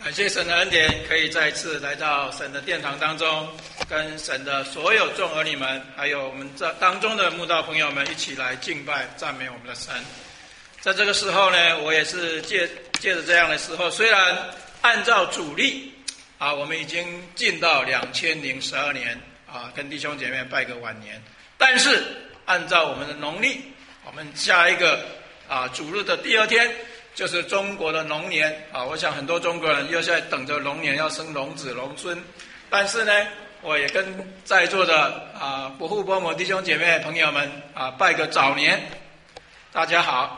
感谢神的恩典，可以再一次来到神的殿堂当中，跟神的所有众儿女们，还有我们这当中的慕道朋友们一起来敬拜赞美我们的神。在这个时候呢，我也是借着这样的时候，虽然按照主历我们已经进到2012年跟弟兄姐妹拜个晚年，但是按照我们的农历，我们下一个主日的第二天就是中国的龙年我想很多中国人又在等着龙年要生龙子龙孙，但是呢，我也跟在座的伯父伯母弟兄姐妹朋友们拜个早年，大家好。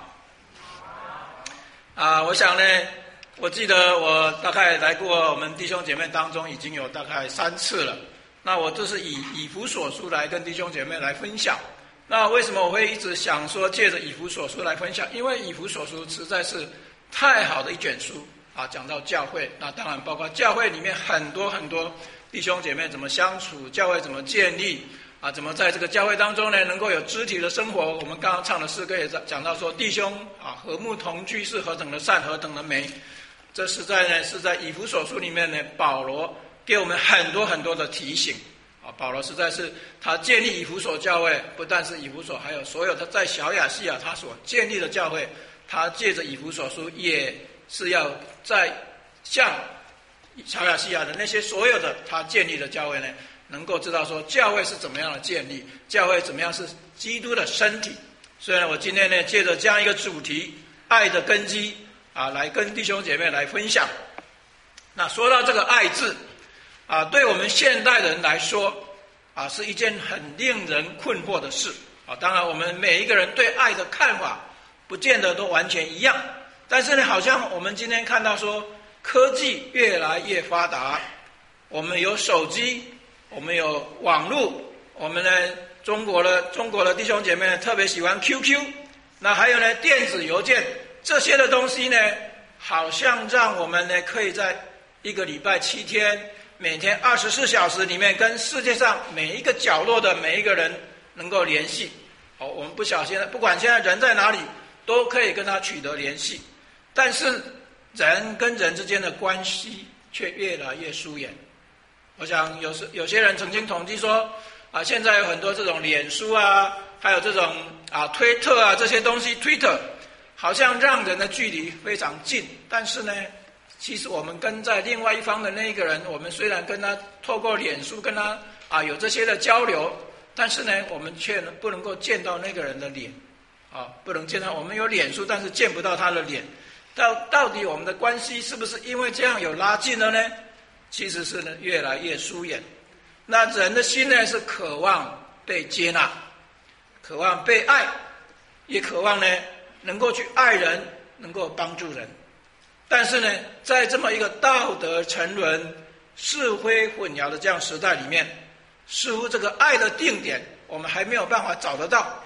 我想呢，我记得我大概来过我们弟兄姐妹当中已经有大概3次了。那我这是以弗所书来跟弟兄姐妹来分享。那为什么我会一直想说借着以弗所书来分享？因为以弗所书实在是太好的一卷书讲到教会，那当然包括教会里面很多很多弟兄姐妹怎么相处，教会怎么建立怎么在这个教会当中呢能够有肢体的生活。我们刚刚唱的诗歌也讲到说，弟兄和睦同居是何等的善，何等的美。这实在呢是在以弗所书里面呢，保罗给我们很多很多的提醒保罗实在是他建立以弗所教会，不但是以弗所，还有所有他在小亚细亚他所建立的教会，他借着以弗所书也是要在向小亚细亚的那些所有的他建立的教会呢，能够知道说教会是怎么样的建立，教会怎么样是基督的身体。所以呢，我今天呢借着这样一个主题，爱的根基来跟弟兄姐妹来分享。那说到这个爱字对我们现代人来说是一件很令人困惑的事当然我们每一个人对爱的看法不见得都完全一样，但是呢，好像我们今天看到说科技越来越发达，我们有手机，我们有网络，我们呢中国的弟兄姐妹特别喜欢 QQ， 那还有呢电子邮件，这些的东西呢，好像让我们呢可以在一个礼拜7天，每天24小时里面跟世界上每一个角落的每一个人能够联系我们不管现在人在哪里都可以跟他取得联系，但是人跟人之间的关系却越来越疏远。我想有些人曾经统计说现在有很多这种脸书还有这种推特这些东西 Twitter 好像让人的距离非常近，但是呢，其实我们跟在另外一方的那一个人，我们虽然跟他透过脸书跟他有这些的交流，但是呢，我们却不能够见到那个人的脸不能见到，我们有脸书，但是见不到他的脸。到底我们的关系是不是因为这样有拉近了呢？其实是呢越来越疏远。那人的心呢是渴望被接纳，渴望被爱，也渴望呢能够去爱人，能够帮助人。但是呢，在这么一个道德沉沦、是非混淆的这样时代里面，似乎这个爱的定点我们还没有办法找得到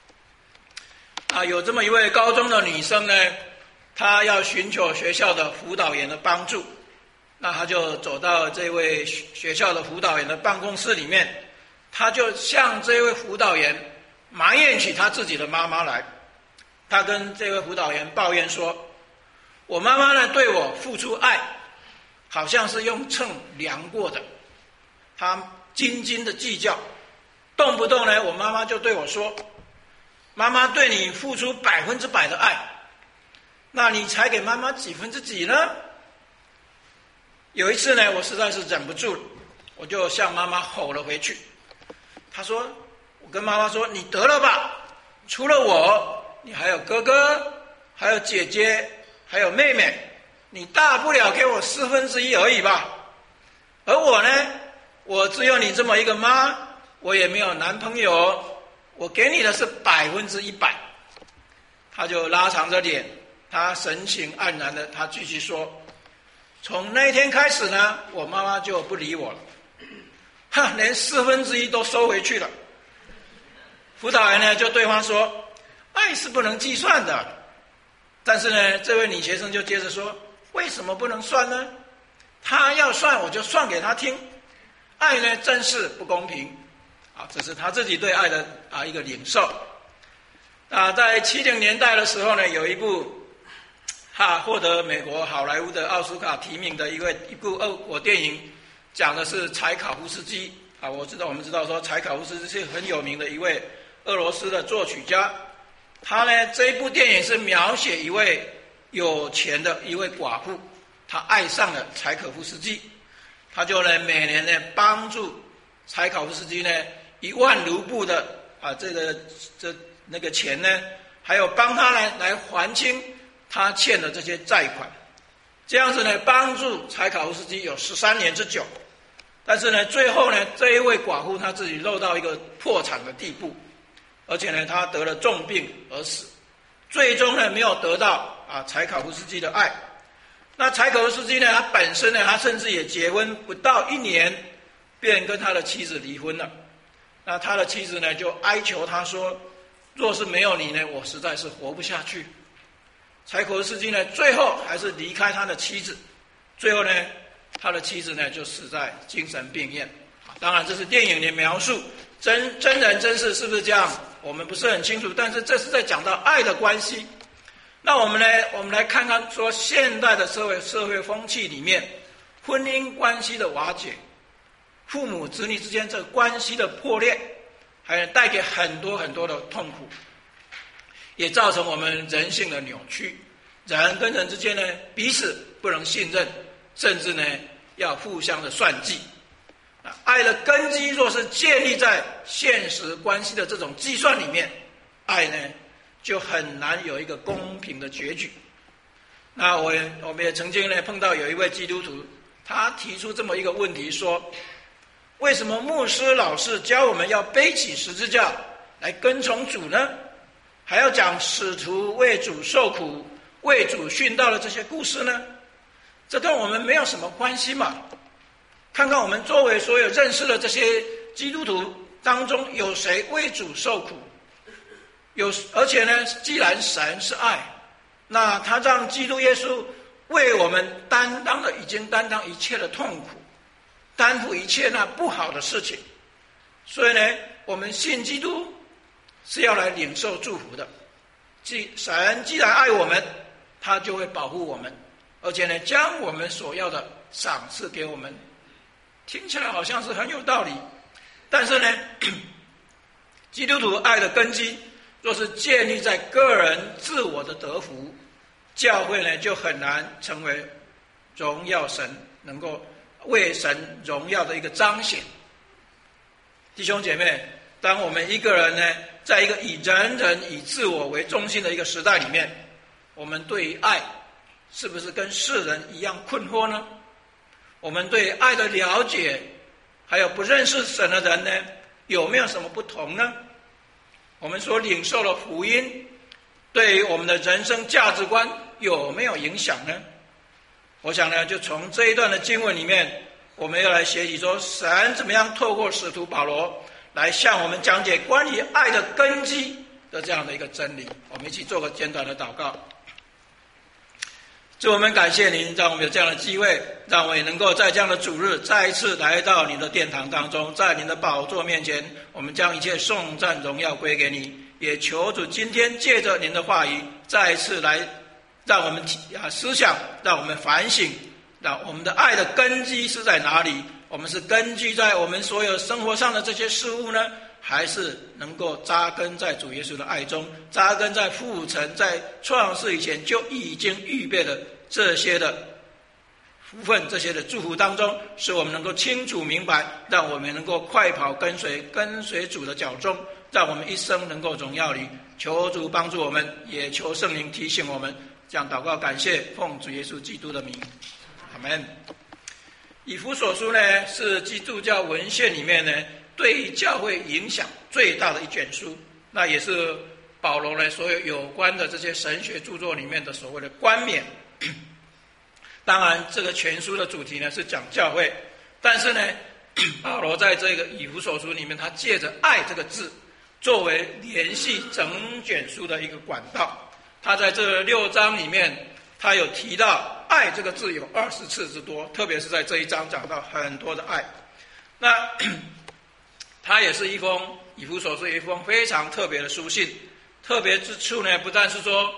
有这么一位高中的女生呢，她要寻求学校的辅导员的帮助，那她就走到这位学校的辅导员的办公室里面，她就向这位辅导员埋怨起她自己的妈妈来。她跟这位辅导员抱怨说，我妈妈呢对我付出爱好像是用秤量过的，她斤斤的计较，动不动呢我妈妈就对我说，妈妈对你付出100%的爱，那你才给妈妈几分之几呢？有一次呢，我实在是忍不住了，我就向妈妈吼了回去。我跟妈妈说，你得了吧，除了我你还有哥哥，还有姐姐，还有妹妹，你大不了给我1/4而已吧。而我呢，我只有你这么一个妈，我也没有男朋友，我给你的是100%。他就拉长着脸，他神情黯然的，他继续说，从那一天开始呢，我妈妈就不理我了，连1/4都收回去了。辅导员呢就对方说，爱是不能计算的。但是呢，这位女学生就接着说，为什么不能算呢？他要算我就算给他听，爱呢真是不公平这是他自己对爱的一个领受在70年代的时候呢，有一部他获得美国好莱坞的奥斯卡提名的一部俄国电影，讲的是柴可夫斯基啊。我们知道说柴可夫斯基是很有名的一位俄罗斯的作曲家。他呢这一部电影是描写一位有钱的一位寡妇，她爱上了柴可夫斯基，他就呢每年呢帮助柴可夫斯基呢10000卢布的那个钱呢，还有帮他呢来还清他欠的这些债款，这样子呢帮助柴可夫斯基有13年之久。但是呢最后呢这一位寡妇她自己落到一个破产的地步，而且呢她得了重病而死，最终呢没有得到柴可夫斯基的爱。那柴可夫斯基呢他本身呢他甚至也结婚不到1年便跟他的妻子离婚了。那他的妻子呢就哀求他说，若是没有你呢我实在是活不下去。柴可夫斯基呢最后还是离开他的妻子，最后呢他的妻子呢就死在精神病院。当然这是电影的描述，真人真事是不是这样我们不是很清楚，但是这是在讲到爱的关系。那我们来看看说现代的社会风气里面，婚姻关系的瓦解，父母子女之间这个关系的破裂，还带给很多很多的痛苦，也造成我们人性的扭曲，人跟人之间呢彼此不能信任，甚至呢要互相的算计。爱的根基若是建立在现实关系的这种计算里面，爱呢就很难有一个公平的结局。那我们也曾经呢碰到有一位基督徒，他提出这么一个问题说，为什么牧师老师教我们要背起十字架来跟从主呢？还要讲使徒为主受苦、为主殉道的这些故事呢？这跟我们没有什么关系嘛？看看我们周围所有认识的这些基督徒当中，有谁为主受苦？而且呢，既然神是爱，那他让基督耶稣为我们已经担当一切的痛苦，担负一切那不好的事情。所以呢，我们信基督是要来领受祝福的。神既然爱我们，他就会保护我们，而且呢将我们所要的赏赐给我们。听起来好像是很有道理，但是呢基督徒爱的根基若是建立在个人自我的得福，教会呢就很难成为荣耀神，能够为神荣耀的一个彰显。弟兄姐妹，当我们一个人呢在一个以自我为中心的一个时代里面，我们对于爱是不是跟世人一样困惑呢？我们对爱的了解还有不认识神的人呢有没有什么不同呢？我们所领受的福音对于我们的人生价值观有没有影响呢？我想呢就从这一段的经文里面，我们要来学习说神怎么样透过使徒保罗来向我们讲解关于爱的根基的这样的一个真理。我们一起做个简短的祷告。主，我们感谢您，让我们有这样的机会，让我们也能够在这样的主日再一次来到您的殿堂当中，在您的宝座面前，我们将一切颂赞荣耀归给你。也求主今天借着您的话语再一次来让我们思想，让我们反省，让我们的爱的根基是在哪里？我们是根据在我们所有生活上的这些事物呢，还是能够扎根在主耶稣的爱中，扎根在父神在创世以前就已经预备的这些的福分，这些的祝福当中，使我们能够清楚明白，让我们能够快跑跟随主的脚踪，让我们一生能够荣耀你。求主帮助我们，也求圣灵提醒我们。这样祷告感谢，奉主耶稣基督的名，阿们。以弗所书呢是基督教文献里面呢对教会影响最大的一卷书，那也是保罗呢所有关的这些神学著作里面的所谓的冠冕。当然这个全书的主题呢是讲教会，但是呢保罗在这个以弗所书里面，他借着爱这个字作为联系整卷书的一个管道。他在这6章里面，他有提到爱这个字有20次之多，特别是在这一章讲到很多的爱。那它也是以弗所书一封非常特别的书信。特别之处呢，不但是说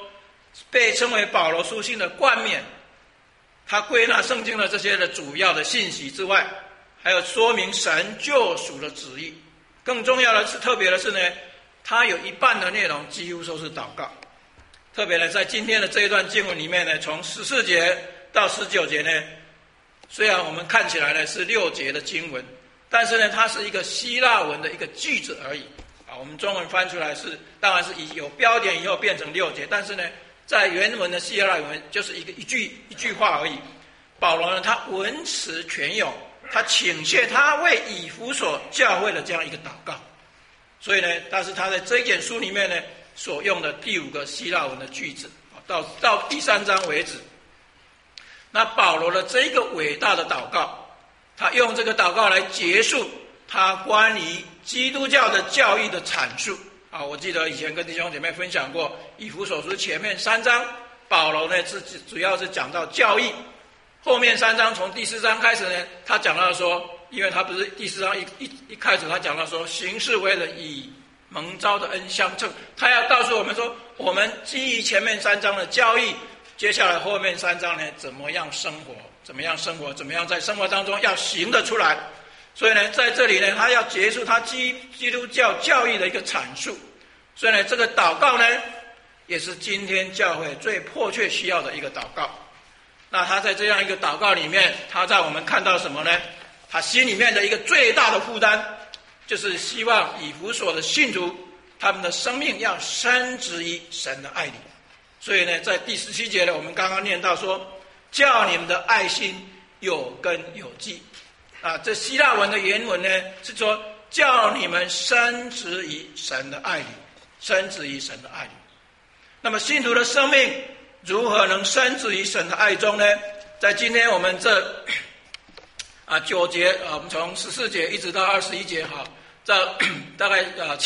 被称为保罗书信的冠冕，他归纳圣经的这些的主要的信息之外，还有说明神救赎的旨意。更重要的是，特别的是呢，他有一半的内容几乎都是祷告。特别呢，在今天的这一段经文里面呢，从14节到19节呢，虽然我们看起来呢是6节的经文，但是呢，它是一个希腊文的一个句子而已。我们中文翻出来是，当然是有标点以后变成6节，但是呢，在原文的希腊文就是一句话而已。保罗呢，他文辞泉涌，他倾泻他为以弗所教会的这样一个祷告。所以呢，但是他在这一卷书里面呢，所用的第5个希腊文的句子，到第3章为止。那保罗的这个伟大的祷告，他用这个祷告来结束他关于基督教的教义的阐述。我记得以前跟弟兄姐妹分享过，以弗所书前面3章，保罗呢主要是讲到教义，后面3章从第4章开始呢，他讲到说，因为他不是第4章一开始他讲到说，行事为人以蒙召的恩相称，他要告诉我们说，我们基于前面3章的教义，接下来后面3章呢，怎么样生活，怎么样在生活当中要行得出来。所以呢，在这里呢，他要结束他基督教教义的一个阐述。所以呢，这个祷告呢，也是今天教会最迫切需要的一个祷告。那他在这样一个祷告里面，他在我们看到什么呢？他心里面的一个最大的负担，就是希望以弗所的信徒，他们的生命要深植于神的爱里。所以呢，在第17节呢，我们刚刚念到说，叫你们的爱心有根有基。这希腊文的原文呢，是说叫你们深植于神的爱里，深植于神的爱里。那么信徒的生命如何能深植于神的爱中呢？在今天我们这9节，我们从14节一直到21节，在大概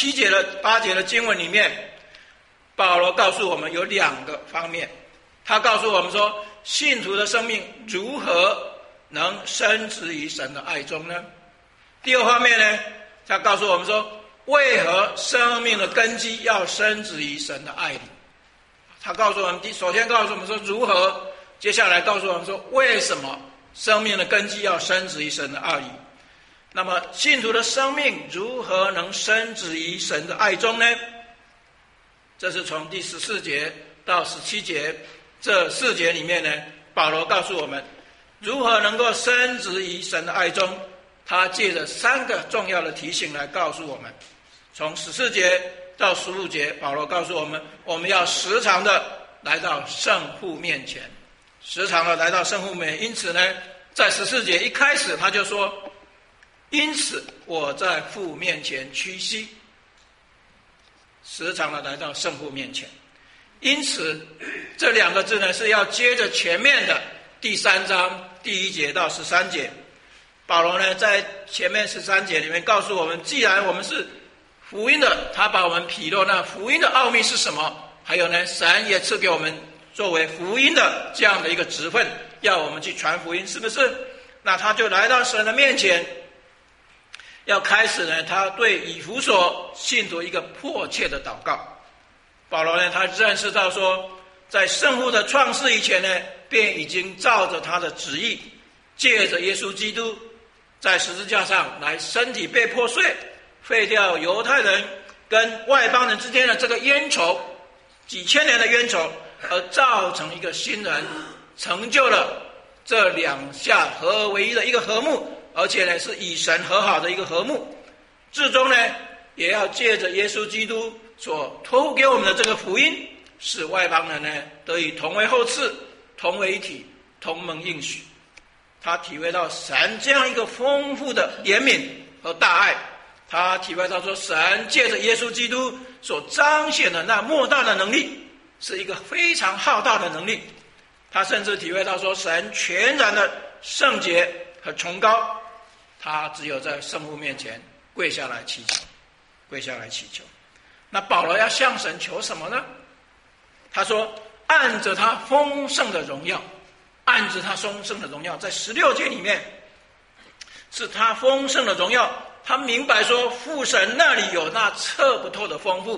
8节的经文里面，保罗告诉我们有2个方面。他告诉我们说，信徒的生命如何能深植于神的爱中呢？第2方面呢，他告诉我们说，为何生命的根基要深植于神的爱里。他告诉我们，首先告诉我们说如何，接下来告诉我们说为什么生命的根基要深植于神的爱里。那么信徒的生命如何能深植于神的爱中呢？这是从第14节到17节这4节里面呢，保罗告诉我们如何能够深植于神的爱中。他借着3个重要的提醒来告诉我们。从14节到15节，保罗告诉我们，我们要时常的来到圣父面前，时常的来到圣父面前。因此呢，在14节一开始他就说，因此我在父面前屈膝，时常的来到圣父面前。因此这2个字呢，是要接着前面的第3章第1节到13节。保罗呢，在前面13节里面告诉我们，既然我们是福音的，他把我们披露那福音的奥秘是什么，还有呢，神也赐给我们作为福音的这样的一个职分，要我们去传福音，是不是？那他就来到神的面前，要开始呢，他对以弗所信徒一个迫切的祷告。保罗呢，他认识到说，在圣父的创世以前呢，便已经照着他的旨意，借着耶稣基督在十字架上来身体被破碎，废掉犹太人跟外邦人之间的这个冤仇，几千年的冤仇，而造成一个新人，成就了这2下合而为一的一个和睦，而且呢是与神和好的一个和睦。至终呢，也要借着耶稣基督所托付给我们的这个福音，使外邦人呢得以同为后嗣，同为一体，同蒙应许。他体会到神这样一个丰富的怜悯和大爱，他体会到说，神借着耶稣基督所彰显的那莫大的能力，是一个非常浩大的能力。他甚至体会到说，神全然的圣洁和崇高，他只有在圣父面前跪下来祈求。那保罗要向神求什么呢？他说，按着他丰盛的荣耀，按着他丰盛的荣耀，在16节里面是他丰盛的荣耀。他明白说，父神那里有那测不透的丰富，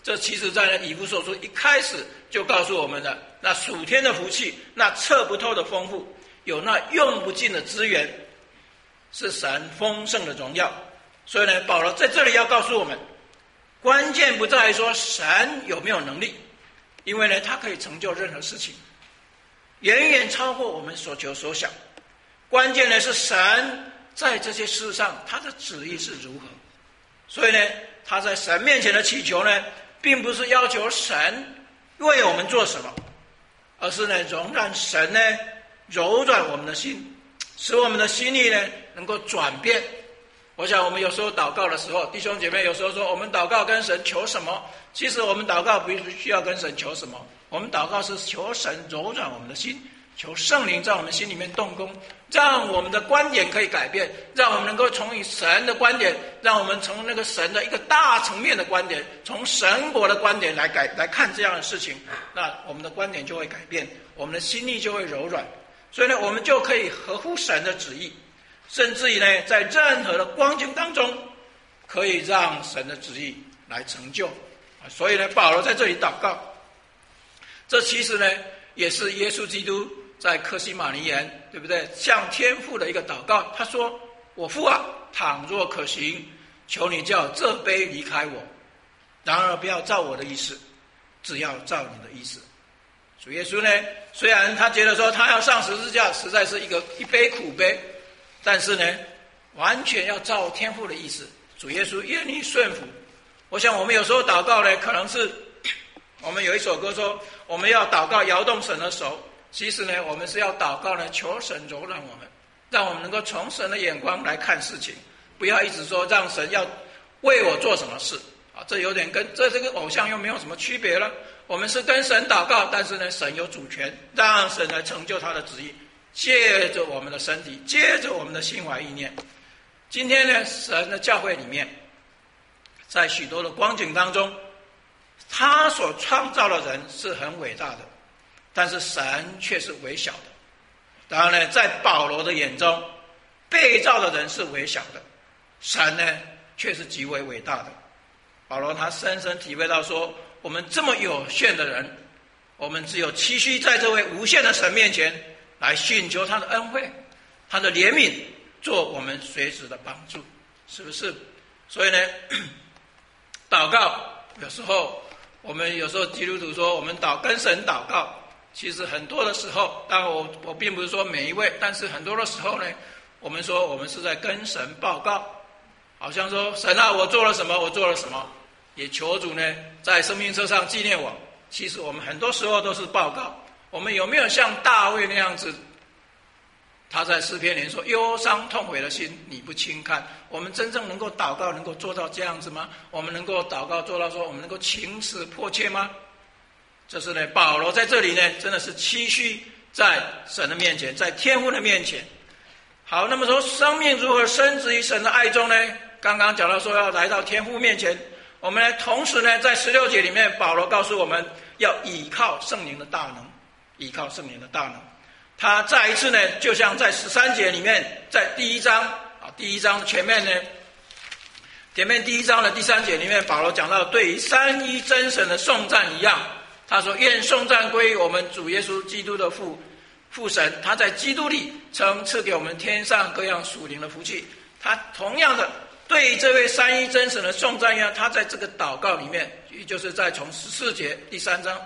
这其实在以弗所书一开始就告诉我们的，那属天的福气，那测不透的丰富，有那用不尽的资源，是神丰盛的荣耀。所以呢，保罗在这里要告诉我们，关键不在于说神有没有能力，因为呢，他可以成就任何事情，远远超过我们所求所想。关键呢是神在这些事上他的旨意是如何。所以呢，他在神面前的祈求呢，并不是要求神为我们做什么，而是呢，容让神呢柔软我们的心，使我们的心意呢能够转变。我想我们有时候祷告的时候，弟兄姐妹有时候说我们祷告跟神求什么，其实我们祷告不需要跟神求什么，我们祷告是求神柔软我们的心，求圣灵在我们心里面动工，让我们的观点可以改变，让我们能够从神的观点，让我们从那个神的一个大层面的观点，从神国的观点来看这样的事情，那我们的观点就会改变，我们的心意就会柔软。所以呢，我们就可以合乎神的旨意，甚至于呢，在任何的光景当中，可以让神的旨意来成就。所以呢，保罗在这里祷告，这其实呢，也是耶稣基督在客西马尼园，对不对？向天父的一个祷告，他说：“我父啊，倘若可行，求你叫这杯离开我，然而不要照我的意思，只要照你的意思。”主耶稣呢，虽然他觉得说他要上十字架，实在是一杯苦杯，但是呢，完全要照天父的意思。主耶稣愿意顺服。我想我们有时候祷告呢，可能是我们有一首歌说，我们要祷告摇动神的手。其实呢，我们是要祷告呢，求神柔软我们，让我们能够从神的眼光来看事情，不要一直说让神要为我做什么事啊，这有点跟这个偶像又没有什么区别了。我们是跟神祷告，但是呢，神有主权，让神来成就他的旨意，借着我们的身体，借着我们的心怀意念。今天呢，神的教会里面，在许多的光景当中，他所创造的人是很伟大的，但是神却是微小的。当然呢，在保罗的眼中，被造的人是微小的，神呢却是极为伟大的。保罗他深深体会到说，我们这么有限的人，我们只有期许在这位无限的神面前来寻求他的恩惠，他的怜悯，做我们随时的帮助，是不是？所以呢，祷告有时候我们基督徒说我们跟神祷告，其实很多的时候，当然我并不是说每一位，但是很多的时候呢，我们说我们是在跟神报告，好像说神啊，我做了什么，我做了什么，也求主呢在生命册上纪念我。其实我们很多时候都是报告。我们有没有像大卫那样子，他在诗篇里说忧伤痛悔的心你不轻看？我们真正能够祷告，能够做到这样子吗？我们能够祷告做到说我们能够情思迫切吗？这是呢，保罗在这里呢，真的是期许在神的面前，在天父的面前。好，那么说生命如何深植于神的爱中呢？刚刚讲到说要来到天父面前，我们呢同时呢，在16节里面，保罗告诉我们要倚靠圣灵的大能，倚靠圣灵的大能。他再一次呢，就像在13节里面，在第一章前面呢，第一章的第3节里面，保罗讲到对于三一真神的颂赞一样，他说愿颂赞归于我们主耶稣基督的父神，他在基督里曾赐给我们天上各样属灵的福气。他同样的对于这位三一真神的颂赞一样，他在这个祷告里面，也就是在从14节第三章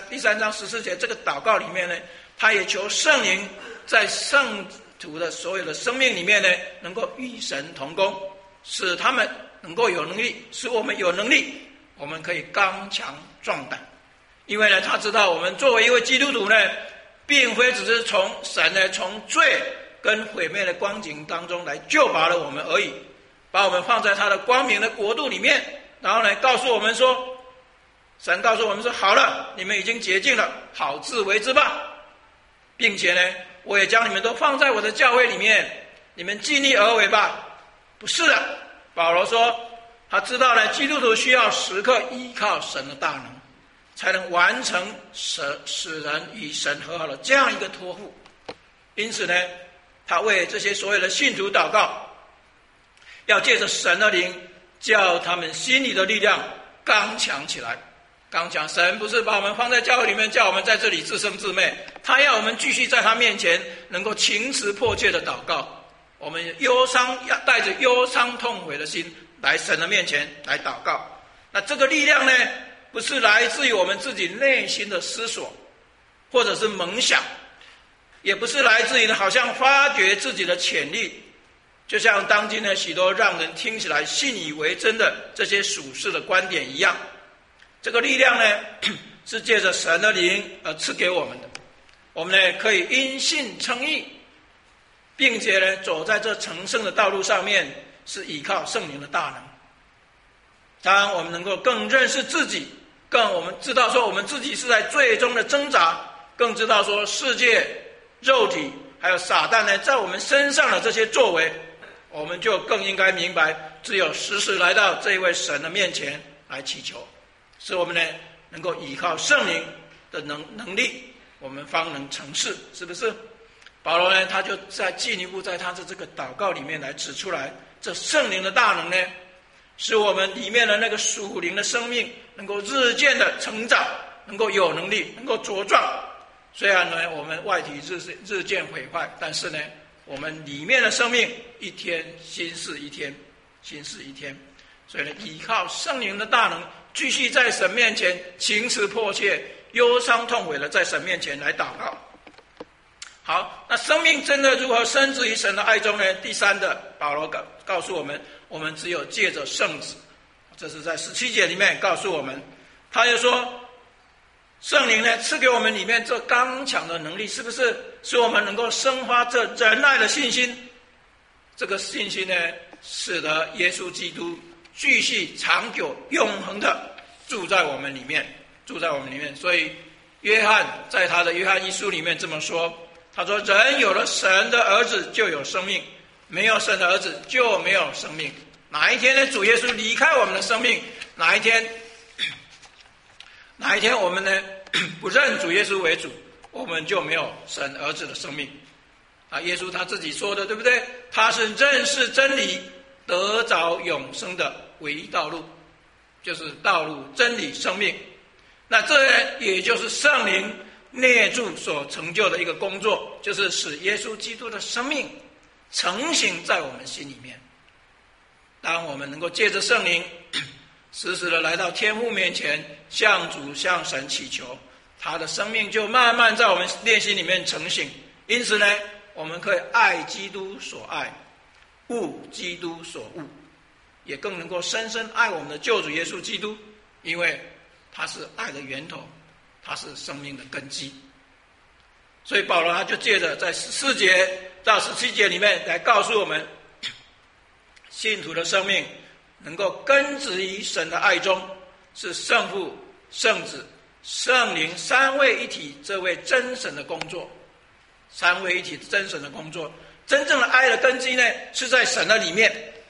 14节这个祷告里面呢，他也求圣灵在圣徒的所有的生命里面呢，能够与神同工，使他们能够有能力，使我们有能力，我们可以刚强壮胆。因为呢，他知道我们作为一位基督徒呢，并非只是从神呢从罪跟毁灭的光景当中来救拔了我们而已，把我们放在他的光明的国度里面，然后呢告诉我们说，神告诉我们说，好了，你们已经洁净了，好自为之吧，并且呢，我也将你们都放在我的教会里面，你们尽力而为吧。不是的，保罗说他知道呢，基督徒需要时刻依靠神的大能，才能完成使人与神和好的这样一个托付。因此呢，他为这些所有的信徒祷告，要借着神的灵，叫他们心里的力量刚强起来。刚强，神不是把我们放在教会里面，叫我们在这里自生自灭，他要我们继续在他面前能够情辞迫切的祷告。我们忧伤，要带着忧伤痛悔的心来神的面前来祷告。那这个力量呢，不是来自于我们自己内心的思索，或者是冥想，也不是来自于好像发掘自己的潜力，就像当今的许多让人听起来信以为真的这些属世的观点一样。这个力量呢，是借着神的灵而赐给我们的。我们呢，可以因信称义，并且呢，走在这成圣的道路上面，是依靠圣灵的大能。当我们能够更认识自己，我们知道说我们自己是在最终的挣扎，更知道说世界、肉体还有撒旦呢，在我们身上的这些作为，我们就更应该明白，只有时时来到这一位神的面前来祈求，使我们呢能够依靠圣灵的能力，我们方能成事，是不是？保罗呢，他就在进一步在他的这个祷告里面来指出来，这圣灵的大能呢，使我们里面的那个属灵的生命能够日渐的成长，能够有能力，能够茁壮。虽然呢，我们外体日渐毁坏，但是呢，我们里面的生命一天新似一天，新似一天。所以呢，依靠圣灵的大能，继续在神面前情辞迫切、忧伤痛悔的在神面前来祷告。好，那生命真的如何深植于神的爱中呢？第三的，保罗告诉我们，我们只有借着圣子，这是在17节里面告诉我们。他就说，圣灵呢赐给我们里面这刚强的能力，是不是使我们能够生发这仁爱的信心？这个信心呢，使得耶稣基督继续长久永恒的住在我们里面，住在我们里面。所以约翰在他的约翰一书里面这么说，他说，人有了神的儿子就有生命，没有神的儿子就没有生命。哪一天呢，主耶稣离开我们的生命，哪一天我们呢不认主耶稣为主，我们就没有神儿子的生命啊！耶稣他自己说的，对不对？他是认识真理、得着永生的唯一道路，就是道路、真理、生命。那这也就是圣灵内住所成就的一个工作，就是使耶稣基督的生命成型在我们心里面。当我们能够借着圣灵时时的来到天父面前，向主向神祈求，他的生命就慢慢在我们内心里面成型。因此呢，我们可以爱基督所爱，恶基督所恶，也更能够深深爱我们的救主耶稣基督，因为他是爱的源头，他是生命的根基。所以保罗他就借着在14节到17节里面来告诉我们，信徒的生命能够根植于神的爱中，是圣父、圣子、圣灵三位一体这位真神的工作。三位一体真神的工作，真正的爱的根基呢，是在神的里面。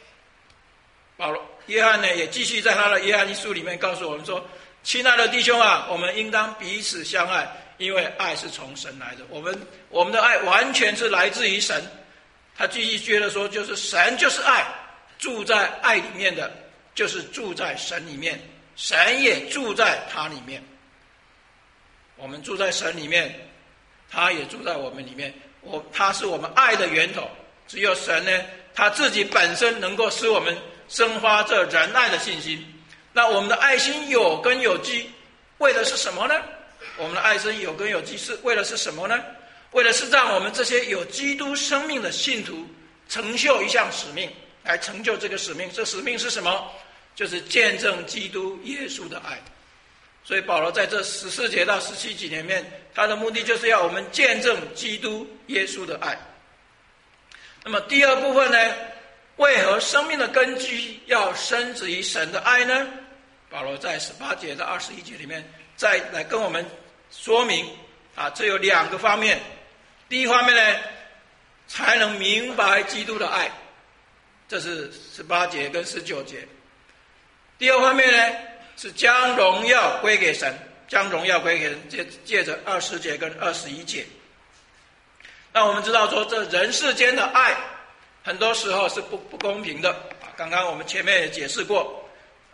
约翰呢也继续在他的约翰一书里面告诉我们说，亲爱的弟兄啊，我们应当彼此相爱，因为爱是从神来的。我们的爱完全是来自于神。他继续接着说，就是神就是爱，住在爱里面的就是住在神里面，神也住在他里面。我们住在神里面，他也住在我们里面，他是我们爱的源头。只有神呢，他自己本身能够使我们生发这仁爱的信心。那我们的爱心有根有基，为的是什么呢？我们的爱心有根有基是为的是什么呢？为的是让我们这些有基督生命的信徒成就一项使命，来成就这个使命。这使命是什么？就是见证基督耶稣的爱。所以保罗在这14节到17节里面，他的目的就是要我们见证基督耶稣的爱。那么第二部分呢，为何生命的根基要深植于神的爱呢？保罗在18节到21节里面再来跟我们说明这有2个方面。第一方面呢，才能明白基督的爱，这是18节跟19节。第二方面呢，是将荣耀归给神，将荣耀归给神，借着20节跟21节。那我们知道说，这人世间的爱很多时候是不公平的刚刚我们前面也解释过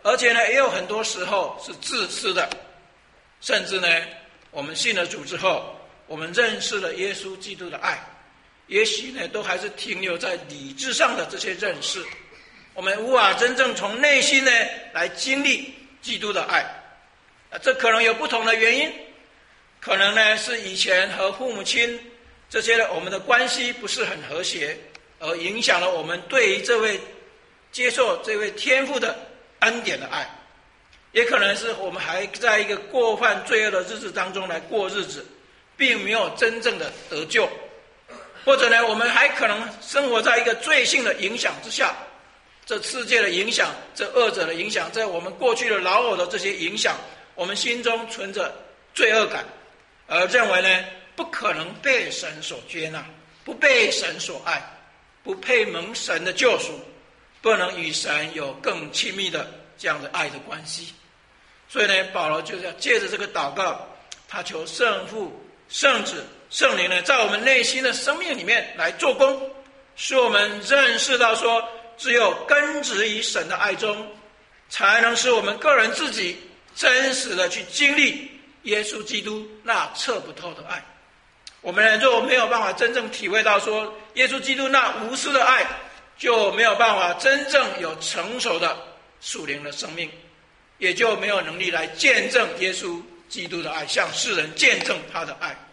而且呢，也有很多时候是自私的，甚至呢，我们信了主之后，我们认识了耶稣基督的爱，也许呢，都还是停留在理智上的这些认识，我们无法真正从内心呢来经历基督的爱。这可能有不同的原因，可能呢是以前和父母亲这些我们的关系不是很和谐，而影响了我们对于这位接受这位天父的恩典的爱，也可能是我们还在一个过犯罪恶的日子当中来过日子，并没有真正的得救，或者呢，我们还可能生活在一个罪性的影响之下，这世界的影响，这恶者的影响，在我们过去的老我的这些影响，我们心中存着罪恶感，而认为呢不可能被神所接纳，不被神所爱，不配蒙神的救赎，不能与神有更亲密的这样的爱的关系。所以呢，保罗就是要借着这个祷告，他求圣父、圣子、圣灵呢，在我们内心的生命里面来做工，使我们认识到说，只有根植于神的爱中，才能使我们个人自己真实的去经历耶稣基督那测不透的爱。我们若没有办法真正体会到说耶稣基督那无私的爱，就没有办法真正有成熟的属灵的生命，也就没有能力来见证耶稣基督的爱，向世人见证他的爱。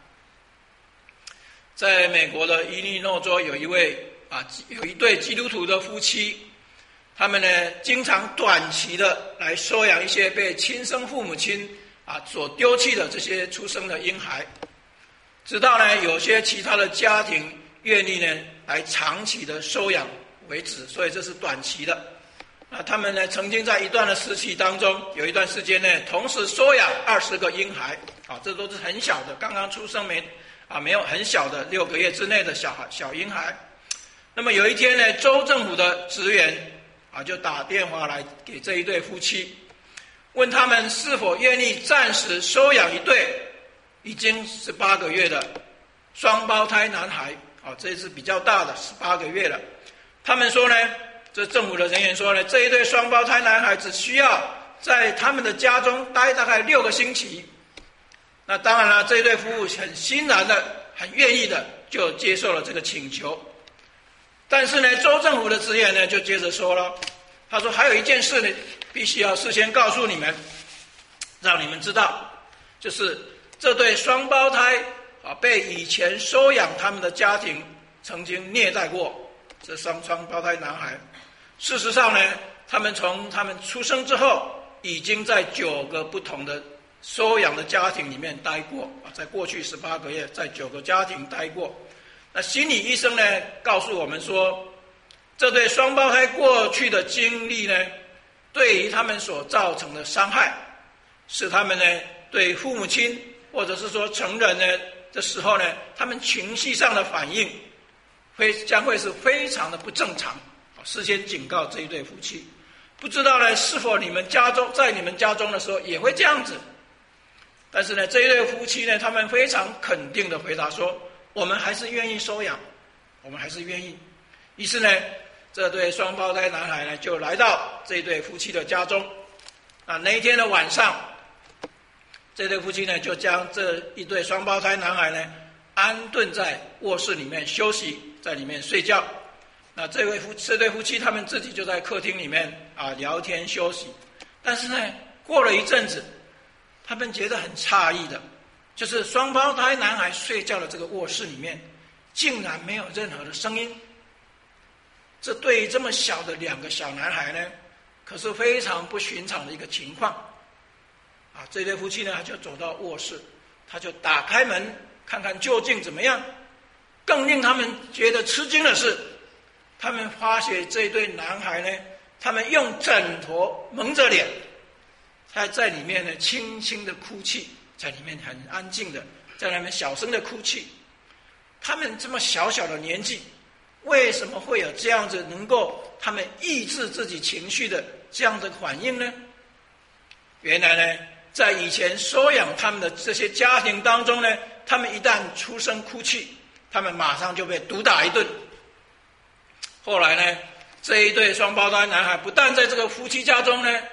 在美国的伊利诺州有一对基督徒的夫妻，他们呢经常短期的来收养一些被亲生父母亲所丢弃的这些出生的婴孩，直到呢有些其他的家庭愿意呢来长期的收养为止，所以这是短期的。他们呢曾经在一段的时期当中，有一段时间呢同时收养20个婴孩，这都是很小的，刚刚出生没有很小的6个月之内的小婴孩。那么有一天呢，州政府的职员就打电话来给这一对夫妻，问他们是否愿意暂时收养一对已经18个月的双胞胎男孩，这是比较大的18个月了。他们说呢，这政府的人员说呢，这一对双胞胎男孩只需要在他们的家中待大概6个星期。那当然了，这一对夫妇很欣然的、很愿意的就接受了这个请求。但是呢，州政府的职员呢就接着说了，他说还有一件事呢，必须要事先告诉你们，让你们知道，就是这对双胞胎被以前收养他们的家庭曾经虐待过，这双胞胎男孩。事实上呢，他们从他们出生之后，已经在9个不同的收养的家庭里面待过，在过去18个月，在9个家庭待过。那心理医生呢告诉我们说，这对双胞胎过去的经历呢，对于他们所造成的伤害，使他们呢对父母亲或者是说成人呢的时候呢，他们情绪上的反应将会是非常的不正常。事先警告这一对夫妻，不知道呢是否在你们家中的时候也会这样子。但是呢，这一对夫妻呢，他们非常肯定的回答说，我们还是愿意收养，我们还是愿意。于是呢，这对双胞胎男孩呢就来到这一对夫妻的家中。那一天的晚上，这对夫妻呢就将这一对双胞胎男孩呢安顿在卧室里面休息，在里面睡觉。那这对夫妻他们自己就在客厅里面聊天休息。但是呢，过了一阵子，他们觉得很诧异的，就是双胞胎男孩睡觉的这个卧室里面竟然没有任何的声音。这对于这么小的2个小男孩呢，可是非常不寻常的一个情况。这对夫妻呢就走到卧室，他就打开门看看究竟怎么样。更令他们觉得吃惊的是，他们发现这对男孩呢，他们用枕头蒙着脸，他在里面呢轻轻的哭泣，在里面很安静的在那边小声的哭泣。他们这么小小的年纪，为什么会有这样子能够他们抑制自己情绪的这样的反应呢？原来呢，在以前收养他们的这些家庭当中呢，他们一旦出声哭泣，他们马上就被毒打一顿。后来呢，这一对双胞胎男孩不但在这个夫妻家中呢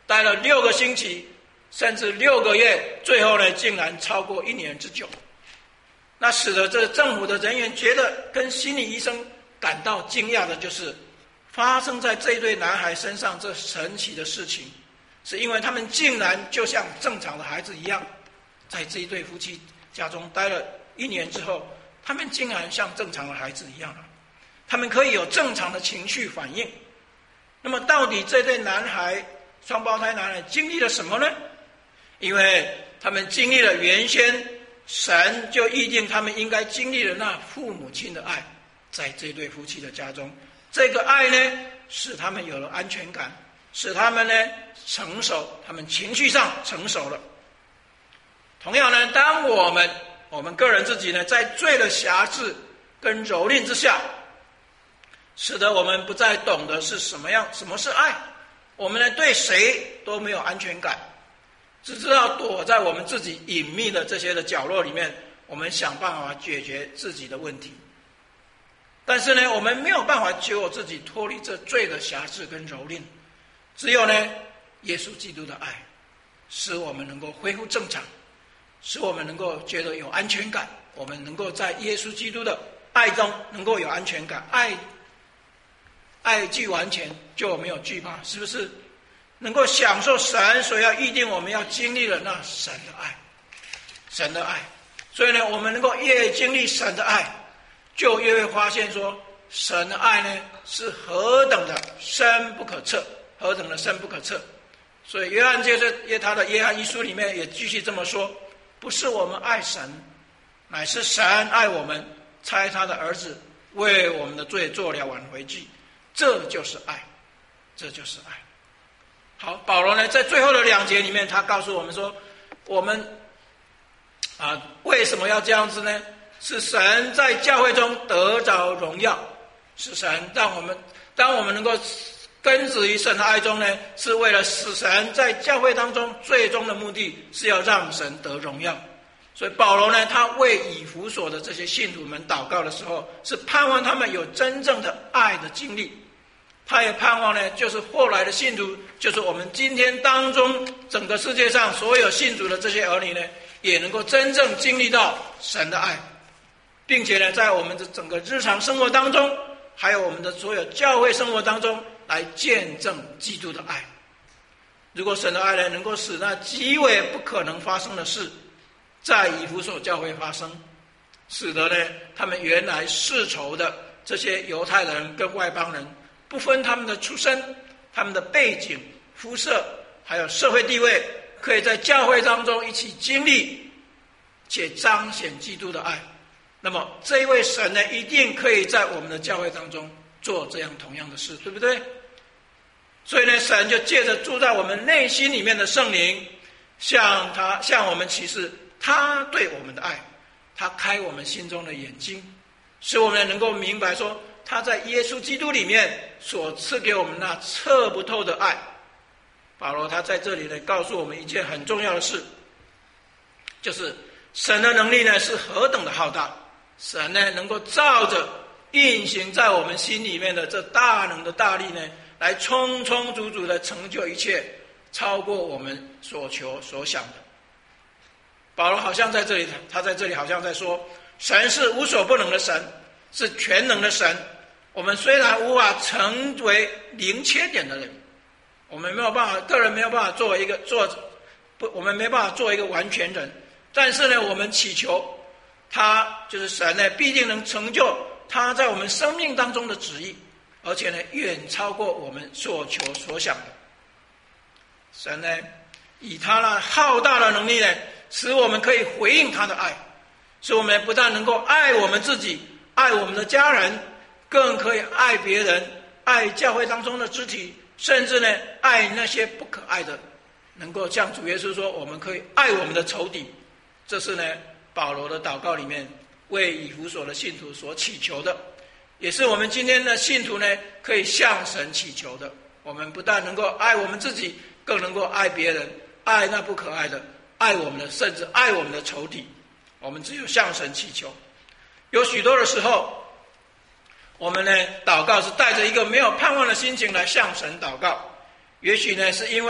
待了6个星期，甚至6个月，最后呢，竟然超过1年之久。那使得这政府的人员觉得跟心理医生感到惊讶的就是，发生在这对男孩身上这神奇的事情，是因为他们竟然就像正常的孩子一样，在这一对夫妻家中待了1年之后，他们竟然像正常的孩子一样了，他们可以有正常的情绪反应。那么到底这对双胞胎男孩经历了什么呢？因为他们经历了原先神就预定他们应该经历的那父母亲的爱，在这对夫妻的家中，这个爱呢，使他们有了安全感，使他们呢成熟，他们情绪上成熟了。同样呢，当我们个人自己呢，在罪的辖制跟蹂躏之下，使得我们不再懂得是什么是爱，我们呢对谁都没有安全感，只知道躲在我们自己隐秘的这些的角落里面，我们想办法解决自己的问题。但是呢，我们没有办法救自己脱离这罪的辖制跟蹂躏，只有呢，耶稣基督的爱，使我们能够恢复正常，使我们能够觉得有安全感，我们能够在耶稣基督的爱中能够有安全感。爱既完全，就没有惧怕，是不是？能够享受神所要预定我们要经历的那神的爱，神的爱。所以呢，我们能够越经历神的爱，就越会发现说，神的爱呢是何等的深不可测，何等的深不可测。所以约翰他的约翰一书里面也继续这么说，不是我们爱神，乃是神爱我们，差他的儿子为我们的罪做了挽回祭，这就是爱，这就是爱。好，保罗呢在最后的2节里面，他告诉我们说，我们为什么要这样子呢？是神在教会中得着荣耀，是神当我们能够根植于神的爱中呢，是为了使神在教会当中最终的目的是要让神得荣耀。所以保罗呢，他为以弗所的这些信徒们祷告的时候，是盼望他们有真正的爱的经历。他也盼望呢，就是后来的信徒，就是我们今天当中整个世界上所有信主的这些儿女呢，也能够真正经历到神的爱，并且呢，在我们的整个日常生活当中，还有我们的所有教会生活当中，来见证基督的爱。如果神的爱呢，能够使那极为不可能发生的事，在以弗所教会发生，使得呢，他们原来世仇的这些犹太人跟外邦人，不分他们的出身、他们的背景、肤色，还有社会地位，可以在教会当中一起经历，且彰显基督的爱。那么这一位神呢，一定可以在我们的教会当中做这样同样的事，对不对？所以呢，神就借着住在我们内心里面的圣灵，向我们启示他对我们的爱，他开我们心中的眼睛，使我们能够明白说，他在耶稣基督里面所赐给我们那测不透的爱。保罗他在这里呢，告诉我们一件很重要的事，就是神的能力呢是何等的浩大，神呢能够照着运行在我们心里面的这大能的大力呢，来充充足足的成就一切，超过我们所求所想的。保罗好像在这里，他在这里好像在说，神是无所不能的神，是全能的神。我们虽然无法成为零缺点的人，我们没有办法，个人没有办法我们没办法做一个完全人，但是呢，我们祈求他就是神呢，必定能成就他在我们生命当中的旨意，而且呢，远超过我们所求所想的。神呢，以他那浩大的能力呢，使我们可以回应他的爱，使我们不但能够爱我们自己，爱我们的家人，更可以爱别人，爱教会当中的肢体，甚至呢，爱那些不可爱的，能够像主耶稣说，我们可以爱我们的仇敌。这是呢，保罗的祷告里面为以弗所的信徒所祈求的，也是我们今天的信徒呢，可以向神祈求的。我们不但能够爱我们自己，更能够爱别人，爱那不可爱的，爱我们的，甚至爱我们的仇敌。我们只有向神祈求。有许多的时候，我们呢祷告是带着一个没有盼望的心情来向神祷告。也许呢是因为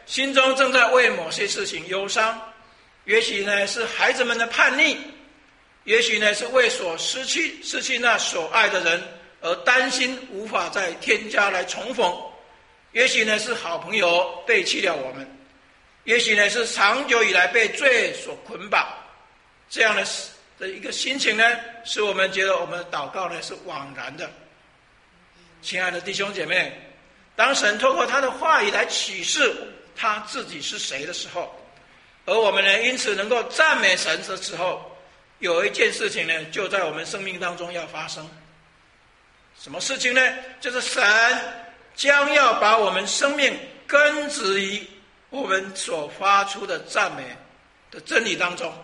心中正在为某些事情忧伤，也许呢是孩子们的叛逆，也许呢是为所失去那所爱的人而担心无法再添加来重逢，也许呢是好朋友背弃了我们，也许呢是长久以来被罪所捆绑，这样的一个心情呢，使我们觉得我们的祷告呢是枉然的。亲爱的弟兄姐妹，当神透过他的话语来启示他自己是谁的时候，而我们呢因此能够赞美神的时候，有一件事情呢就在我们生命当中要发生。什么事情呢？就是神将要把我们生命根植于我们所发出的赞美的真理当中。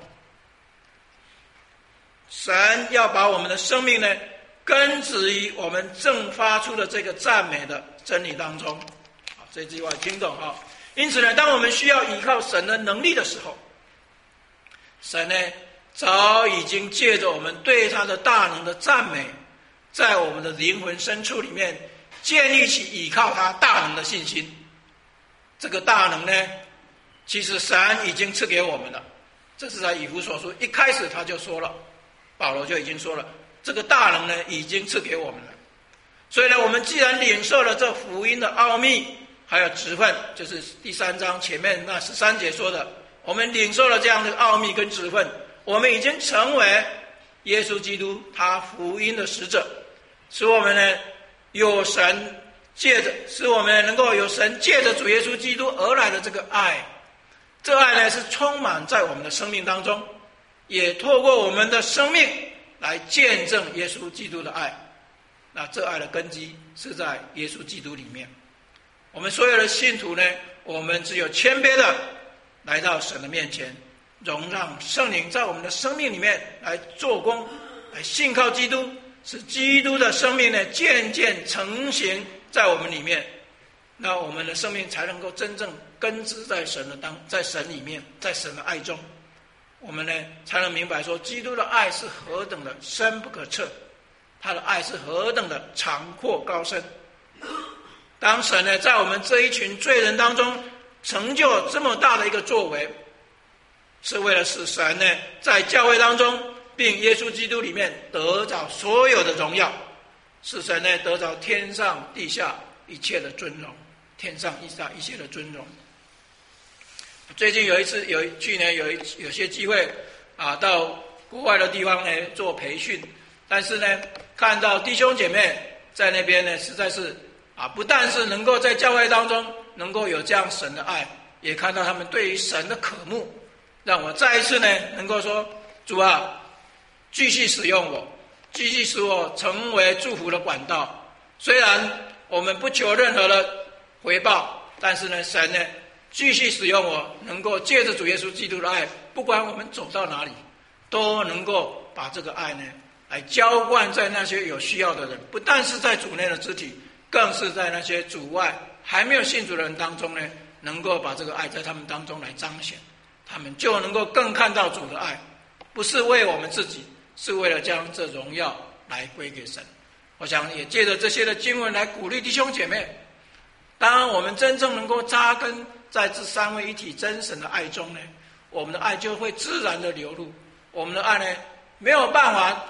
神要把我们的生命呢根植于我们正发出的这个赞美的真理当中。好，这句话听懂哈。因此呢，当我们需要依靠神的能力的时候，神呢早已经借着我们对他的大能的赞美，在我们的灵魂深处里面建立起依靠他大能的信心。这个大能呢，其实神已经赐给我们了。这是在以弗所书一开始他就说了，保罗就已经说了，这个大能呢已经赐给我们了。所以呢，我们既然领受了这福音的奥秘还有职分，就是第3章前面那13节说的，我们领受了这样的奥秘跟职分，我们已经成为耶稣基督他福音的使者，使我们呢有神使我们能够有神借着主耶稣基督而来的这个爱。这爱呢是充满在我们的生命当中，也透过我们的生命来见证耶稣基督的爱。那这爱的根基是在耶稣基督里面。我们所有的信徒呢，我们只有谦卑的来到神的面前，容让圣灵在我们的生命里面来做工，来信靠基督，使基督的生命呢渐渐成型在我们里面，那我们的生命才能够真正根植在神里面，在神的爱中。我们呢才能明白说，基督的爱是何等的深不可测，他的爱是何等的长阔高深。当神呢在我们这一群罪人当中成就这么大的一个作为，是为了使神呢在教会当中并耶稣基督里面得着所有的荣耀，使神呢得着天上地下一切的尊荣，天上地下一切的尊荣。最近有去年有些机会到国外的地方呢做培训，但是呢看到弟兄姐妹在那边呢，实在是不但是能够在教会当中能够有这样神的爱，也看到他们对于神的渴慕，让我再一次呢能够说，主啊，继续使用我，继续使我成为祝福的管道。虽然我们不求任何的回报，但是呢神呢继续使用我，能够借着主耶稣基督的爱，不管我们走到哪里，都能够把这个爱呢来浇灌在那些有需要的人，不但是在主内的肢体，更是在那些主外还没有信主的人当中呢，能够把这个爱在他们当中来彰显，他们就能够更看到主的爱，不是为我们自己，是为了将这荣耀来归给神。我想也借着这些的经文来鼓励弟兄姐妹，当我们真正能够扎根在这三位一体真神的爱中呢，我们的爱就会自然的流露。我们的爱呢没有办法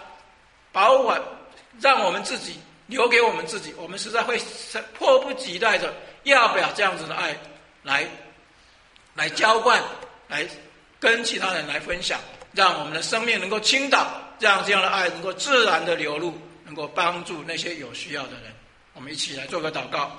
让我们自己留给我们自己，我们实在会迫不及待的要把这样子的爱来浇灌，来跟其他人来分享，让我们的生命能够倾倒，让这样的爱能够自然的流露，能够帮助那些有需要的人。我们一起来做个祷告。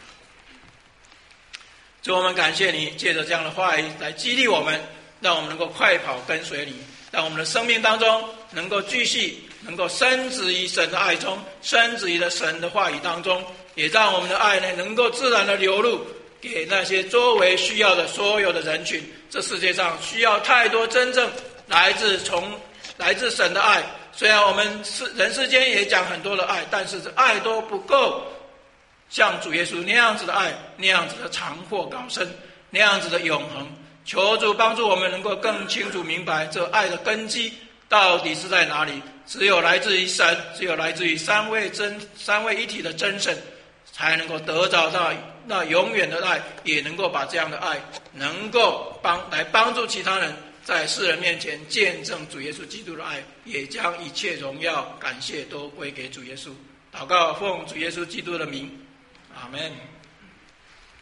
主，我们感谢你借着这样的话语来激励我们，让我们能够快跑跟随你，让我们的生命当中能够继续能够深植于神的爱中，深植于了神的话语当中，也让我们的爱呢能够自然的流露给那些周围需要的所有的人群。这世界上需要太多真正来自神的爱，虽然我们人世间也讲很多的爱，但是这爱都不够像主耶稣那样子的爱，那样子的长阔高深，那样子的永恒。求主帮助我们能够更清楚明白这爱的根基到底是在哪里。只有来自于神，只有来自于三位一体的真神， 才能够得着到那永远的爱，也能够把这样的爱能够帮助其他人在世人面前见证主耶稣基督的爱，也将一切荣耀感谢都归给主耶稣。祷告奉主耶稣基督的名，阿们。